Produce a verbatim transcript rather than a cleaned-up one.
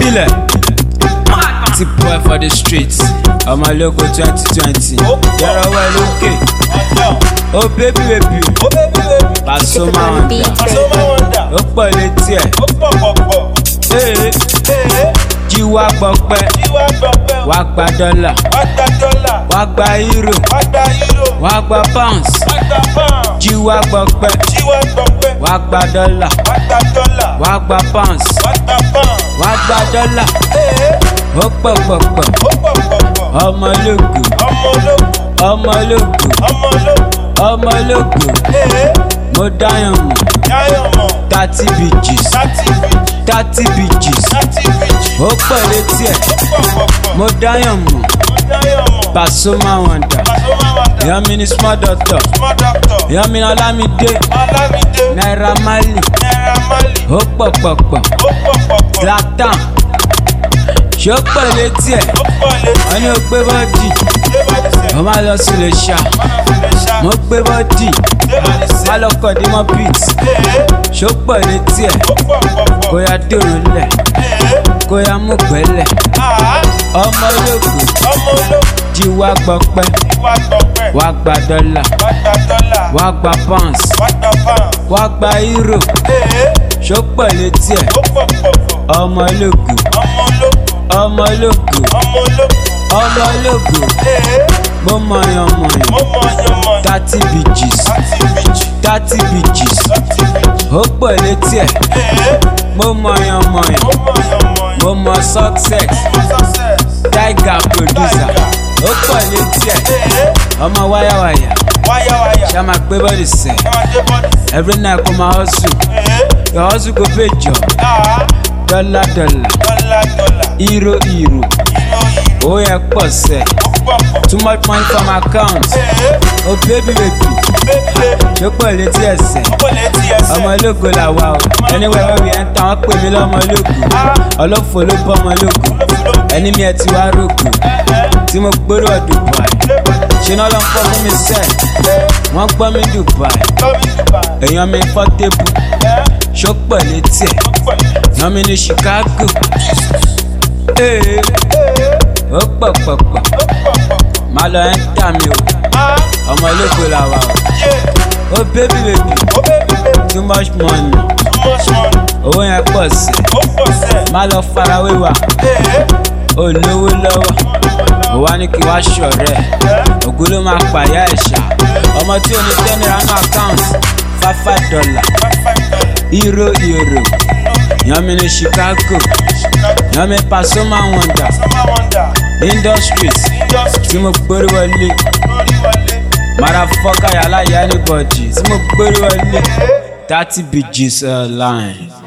Feel Tip boy for the streets. I'm a logo twenty twenty. You're well okay. Oh baby baby. Oh baby baby. Pasoma wonder. Pasoma wonder. Oh politi. Oh pop pop pop. Hey hey. Jiwa gbọpẹ́. Jiwa gbọpẹ́. Wá gba dọ́là. Wá gba dọ́là. Wá gba euro. Wá gba euro. Wá gba pounds. Wá gba pounds. Jiwa gbọpẹ́. Jiwa gbọpẹ́. Wá gba dọ́là. Wá gba dọ́là. Wá gba pounds. Wá gba pounds. Wá gba dọ́là. Ó pọ̀ pọ̀ pọ̀. Ó pọ̀ pọ̀ pọ̀. Ọmọ ológo. Ọmọ ológo. Ọmọ ológo. Ọmọ ológo. Ọmọ ológo. Mo dáyàn mọ̀. Dáyàn mọ̀. Thirty bgs. Thirty bgs. Thirty bgs. Thirty bgs. Ó pọ̀ létí ẹ̀. Ó pọ̀ pọ̀ pọ̀. Mo dáyàn mọ̀. Mo dáyàn mọ̀. Pasoma wonder. Pasoma wonder. Ìyá mi ni small doctor. Small doctor. Ìyá mi ni Ọlámídé. Ọlámídé. Naira Marley. Naira Marley. Ó pọ̀ pọ̀ pọ̀. Ó pọ̀ pọ̀ pọ̀. Zlatan. Ṣé ó pọ̀ létí ẹ̀? Ó pọ̀ létí. Wọ́n ní ó gbé bọ́dì. Gbé bọ́dì sẹ̀. Mo máa lọ sí ilé ṣá. Máa fi lè ṣá. Mo gbé bọ́dì. Gbé bọ́dì sẹ̀. Má lọ kọ̀ dí mọ́ beat. Ṣé ó pọ̀ létí ẹ̀? Ó pọ̀ pọ̀ pọ̀. Kó ya dòrò lẹ̀. Kó ya mú gbẹ́lẹ̀. Ọmọ ológo. Ọmọ ológo. Jiwa gbọpẹ́. Jiwa gbọpẹ́. Wá gba dọ́là. Wá gba dọ́là. Wá gba pounds. Wá gba pounds. Wá gba euro. Ṣé ó pọ̀ létí ẹ̀? Ó pọ̀ pọ̀ pọ̀. Ọmọ ológo. Ọmọ ológo. Ọmọ ológo. Ọmọ ológo. Ọmọ ológo. Mo mọ̀yàn mọ̀yàn. Mo mọ̀yàn mọ̀yàn. Thirty bgs. Thirty bgs. Thirty bgs. Thirty bgs. Ó pọ̀ létí ẹ̀. Mo mọ̀yàn mọ̀yàn. Mo mọ̀yàn mọ̀yàn. Mo mọ̀ success. Mo success. Tiger producer. Ó pọ̀ létí ẹ̀. Ọmọ wáyàwáyà. Wáyà wáyà. Ṣá máa gbé bọ́ọ̀lì sẹ̀. Ẹ máa dé bọ́dì sẹ̀. Every night kó máa hustle. Your hustle go pay jọ. Dọ́là dọ́là. Dọ́là dọ́là. Euro euro. Ìlò ìlò. Ó yẹ pọ̀ sẹ̀. Ó pọ̀ pọ̀. Too much money for my account. Oh baby baby. Bébé. Ṣé ó pọ̀ létí ẹsẹ̀? Ó pọ̀ létí ẹsẹ̀. Ọmọ ológo là wà o. Anywhere where we enter wọ́n pè mí lọ́mọ ológo. Ọlọ́fọ̀ ló bọ́ ọmọ ológo. Ẹni mi ẹ ti wá rògbò. Tí mo gbóró ọ̀ Dubai. Ṣé náà ló ń pọ̀ fún mi sẹ́? Wọ́n gbọ́ mi Dubai. Èèyàn mi fọ́ tébù. Ṣé ó pọ̀ létí ẹ̀? Èèyàn mi ní Chicago. Ee, ó pọ̀ pọ̀ pọ̀. Má lọ ẹ́ ń tà mí o. Ọmọ ológo là wà o. Oh baby baby. Too much money. Owó yẹn pọ̀ sí. Má lọ farawé wa. Olówó lọ́wọ́. Ó wá ní kí wá ṣọ̀rẹ́. Ògùn ló máa pàyà ẹ̀ṣà. Ọmọ tí o ní ten naira ní account. Five five dollar. Euro euro. Yan mi ní Chicago. Yan mi Pasoma wonder. Industries. Tí mo gbórí wọlé. Motherfucker yàrá yà anybody. Tí mo gbórí wọlé. Thirty bgs line.